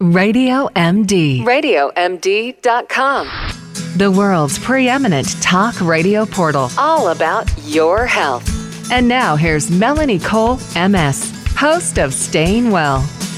Radio MD. RadioMD.com. The world's preeminent talk radio portal. All about your health. And now here's Melanie Cole, MS, host of Staying Well.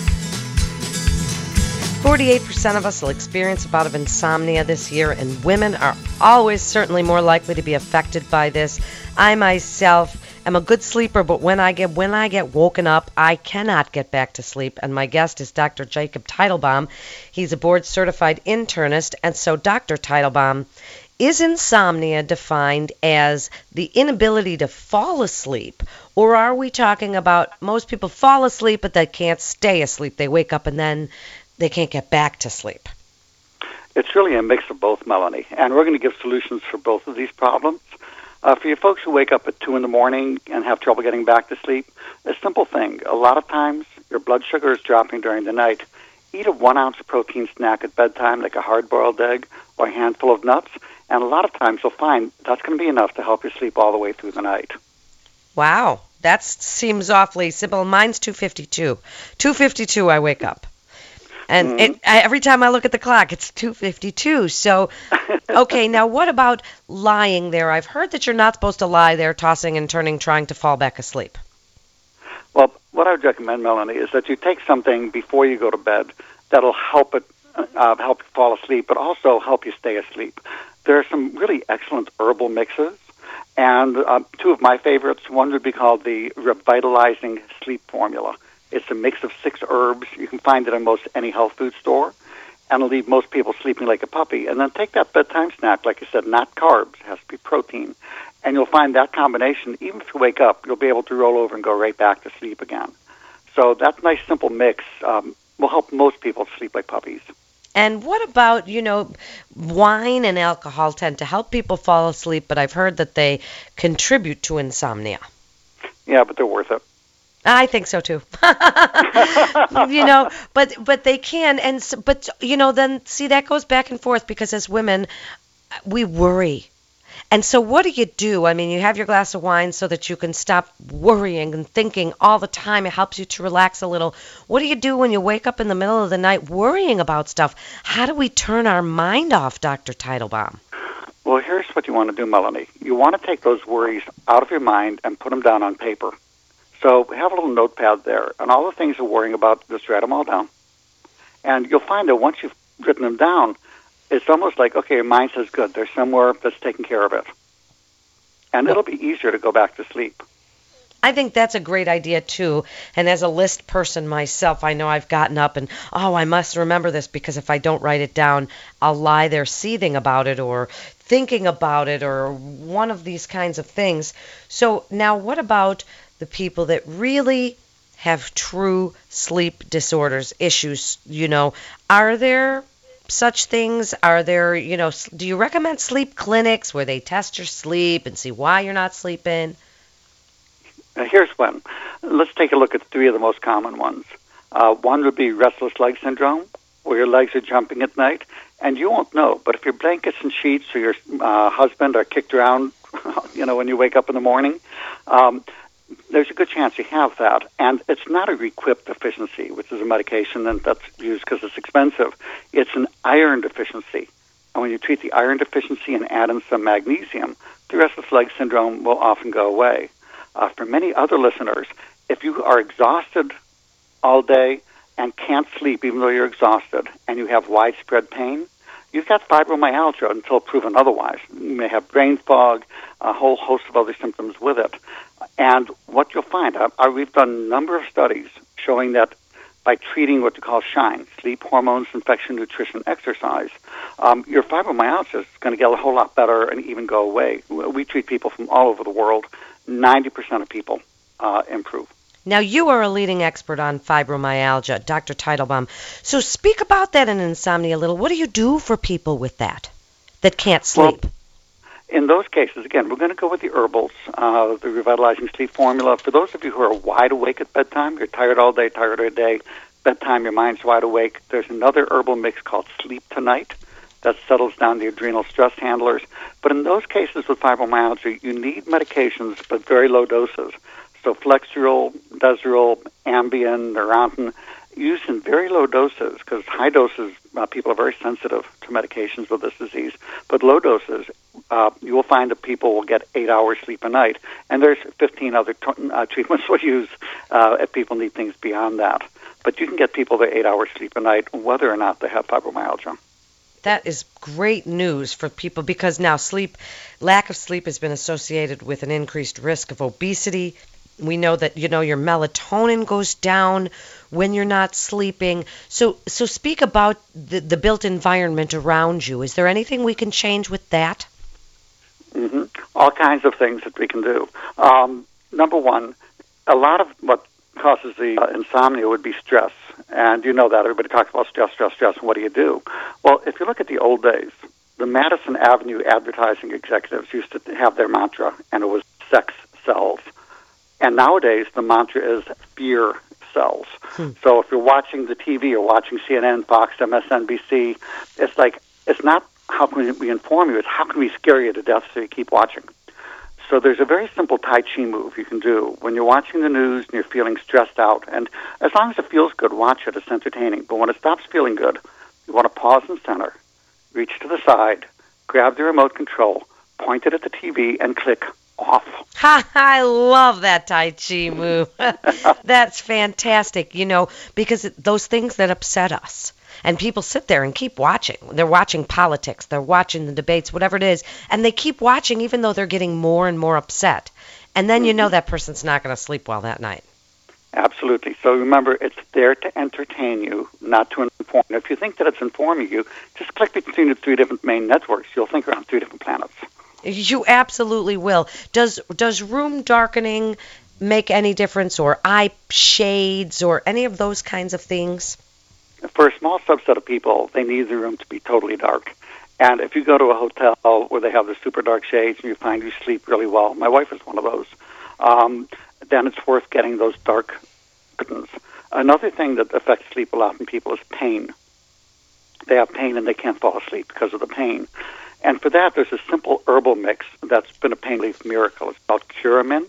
48% of us will experience a bout of insomnia this year, and women are always certainly more likely to be affected by this. I myself am a good sleeper, but when I get woken up, I cannot get back to sleep. And my guest is Dr. Jacob Teitelbaum. He's a board-certified internist, and so Dr. Teitelbaum, is insomnia defined as the inability to fall asleep, or are we talking about most people fall asleep but they can't stay asleep? They wake up and then they can't get back to sleep. It's really a mix of both, Melanie, and we're going to give solutions for both of these problems. For you folks who wake up at 2 in the morning and have trouble getting back to sleep, a simple thing. A lot of times your blood sugar is dropping during the night. Eat a 1-ounce protein snack at bedtime, like a hard-boiled egg or a handful of nuts, and a lot of times you'll find that's going to be enough to help you sleep all the way through the night. Wow, that seems awfully simple. Mine's 2:52. 2:52 I wake up. And every time I look at the clock, it's 2:52. So, okay, now what about lying there? I've heard that you're not supposed to lie there, tossing and turning, trying to fall back asleep. Well, what I would recommend, Melanie, is that you take something before you go to bed that'll help you fall asleep, but also help you stay asleep. There are some really excellent herbal mixes, and two of my favorites. One would be called the Revitalizing Sleep Formula. It's a mix of 6 herbs. You can find it in most any health food store, and it'll leave most people sleeping like a puppy. And then take that bedtime snack, like I said, not carbs. It has to be protein. And you'll find that combination, even if you wake up, you'll be able to roll over and go right back to sleep again. So that nice, simple mix will help most people sleep like puppies. And what about, wine and alcohol tend to help people fall asleep, but I've heard that they contribute to insomnia. Yeah, but they're worth it. I think so too. But they can, then see, that goes back and forth because as women, we worry. And so what do you do? I mean, you have your glass of wine so that you can stop worrying and thinking all the time. It helps you to relax a little. What do you do when you wake up in the middle of the night worrying about stuff? How do we turn our mind off, Dr. Teitelbaum? Well, here's what you want to do, Melanie. You want to take those worries out of your mind and put them down on paper. So have a little notepad there, and all the things you're worrying about, just write them all down. And you'll find that once you've written them down, it's almost like, okay, your mind says, good, there's somewhere that's taking care of it. And it'll be easier to go back to sleep. I think that's a great idea, too. And as a list person myself, I know I've gotten up and, I must remember this because if I don't write it down, I'll lie there seething about it or thinking about it or one of these kinds of things. So now what about the people that really have true sleep disorders, issues, are there such things? Are there, do you recommend sleep clinics where they test your sleep and see why you're not sleeping? Here's one. Let's take a look at 3 of the most common ones. One would be restless leg syndrome, where your legs are jumping at night, and you won't know, but if your blankets and sheets or your husband are kicked around, when you wake up in the morning, there's a good chance you have that. And it's not a Requip deficiency, which is a medication and that's used because it's expensive. It's an iron deficiency. And when you treat the iron deficiency and add in some magnesium, the restless leg syndrome will often go away. For many other listeners, if you are exhausted all day and can't sleep even though you're exhausted and you have widespread pain, you've got fibromyalgia until proven otherwise. You may have brain fog, a whole host of other symptoms with it. And what you'll find, we've done a number of studies showing that by treating what you call SHINE, sleep, hormones, infection, nutrition, exercise, your fibromyalgia is going to get a whole lot better and even go away. We treat people from all over the world. 90% of people improve. Now, you are a leading expert on fibromyalgia, Dr. Teitelbaum. So speak about that in insomnia a little. What do you do for people with that can't sleep? Well, in those cases, again, we're going to go with the herbals, the Revitalizing Sleep Formula. For those of you who are wide awake at bedtime, you're tired all day, tired all day, bedtime, your mind's wide awake, there's another herbal mix called Sleep Tonight that settles down the adrenal stress handlers. But in those cases with fibromyalgia, you need medications, but very low doses. So Flexeril, Deseril, Ambien, Neurontin, used in very low doses, because high doses, people are very sensitive to medications with this disease, but low doses, you will find that people will get 8 hours sleep a night, and there's 15 other treatments we'll use if people need things beyond that. But you can get people their 8 hours sleep a night, whether or not they have fibromyalgia. That is great news for people, because now lack of sleep has been associated with an increased risk of obesity. We know that, your melatonin goes down when you're not sleeping. So speak about the built environment around you. Is there anything we can change with that? Mm-hmm. All kinds of things that we can do. Number one, a lot of what causes the insomnia would be stress. And you know that. Everybody talks about stress, and what do you do? Well, if you look at the old days, the Madison Avenue advertising executives used to have their mantra, and it was sex sells. And nowadays, the mantra is fear sells. So if you're watching the TV or watching CNN, Fox, MSNBC, it's not how can we inform you, it's how can we scare you to death so you keep watching. So there's a very simple Tai Chi move you can do when you're watching the news and you're feeling stressed out. And as long as it feels good, watch it. It's entertaining. But when it stops feeling good, you want to pause in center, reach to the side, grab the remote control, point it at the TV, and click off. Ha! I love that Tai Chi move. That's fantastic, because those things that upset us. And people sit there and keep watching. They're watching politics. They're watching the debates, whatever it is. And they keep watching even though they're getting more and more upset. And then that person's not going to sleep well that night. Absolutely. So remember, it's there to entertain you, not to inform you. If you think that it's informing you, just click between the 3 different main networks. You'll think around 3 different planets. You absolutely will. Does room darkening make any difference, or eye shades, or any of those kinds of things? For a small subset of people, they need the room to be totally dark. And if you go to a hotel where they have the super dark shades and you find you sleep really well, my wife is one of those, then it's worth getting those dark curtains. Another thing that affects sleep a lot in people is pain. They have pain and they can't fall asleep because of the pain. And for that, there's a simple herbal mix that's been a pain relief miracle. It's called Curamin,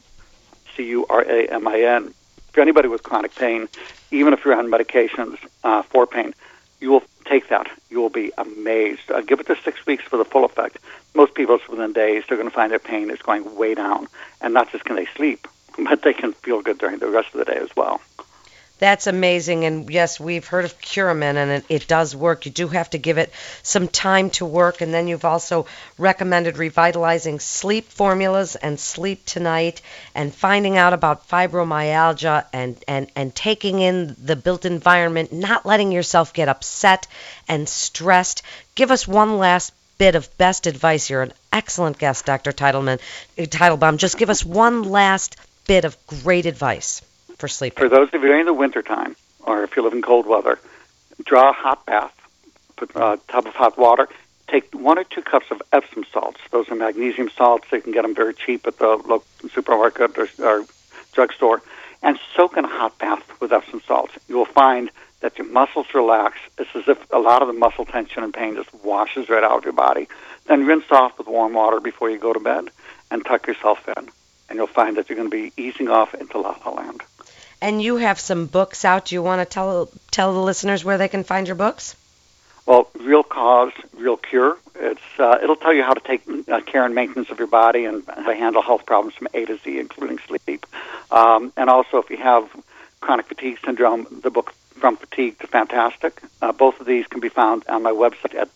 Curamin. For anybody with chronic pain, even if you're on medications for pain, you will take that. You will be amazed. Give it to 6 weeks for the full effect. Most people, it's within days, they're going to find their pain is going way down. And not just can they sleep, but they can feel good during the rest of the day as well. That's amazing. And yes, we've heard of Curamin, and it does work. You do have to give it some time to work. And then you've also recommended revitalizing sleep formulas and Sleep Tonight, and finding out about fibromyalgia, and taking in the built environment, not letting yourself get upset and stressed. Give us one last bit of best advice. You're an excellent guest, Dr. Teitelbaum. Just give us one last bit of great advice for sleeping. For those of you in the wintertime, or if you live in cold weather, draw a hot bath, put a tub of hot water, take 1 or 2 cups of Epsom salts. Those are magnesium salts. You can get them very cheap at the local supermarket or drugstore, and soak in a hot bath with Epsom salts. You will find that your muscles relax. It's as if a lot of the muscle tension and pain just washes right out of your body. Then rinse off with warm water before you go to bed and tuck yourself in. And you'll find that you're going to be easing off into La La Land. And you have some books out. Do you want to tell the listeners where they can find your books? Well, Real Cause, Real Cure. It'll tell you how to take care and maintenance of your body and how to handle health problems from A to Z, including sleep. And also, if you have chronic fatigue syndrome, the book From Fatigue to Fantastic. Both of these can be found on my website at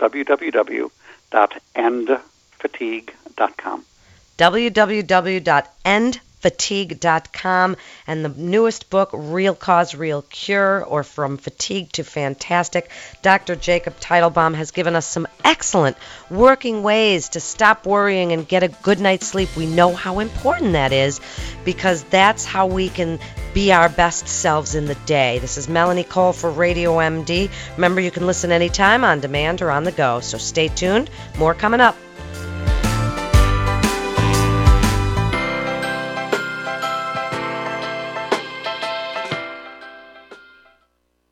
www.endfatigue.com. www.endfatigue.com, and the newest book, Real Cause, Real Cure, or From Fatigue to Fantastic. Dr. Jacob Teitelbaum has given us some excellent working ways to stop worrying and get a good night's sleep. We know how important that is, because that's how we can be our best selves in the day. This is Melanie Cole for Radio MD. Remember, you can listen anytime on demand or on the go, so stay tuned. More coming up.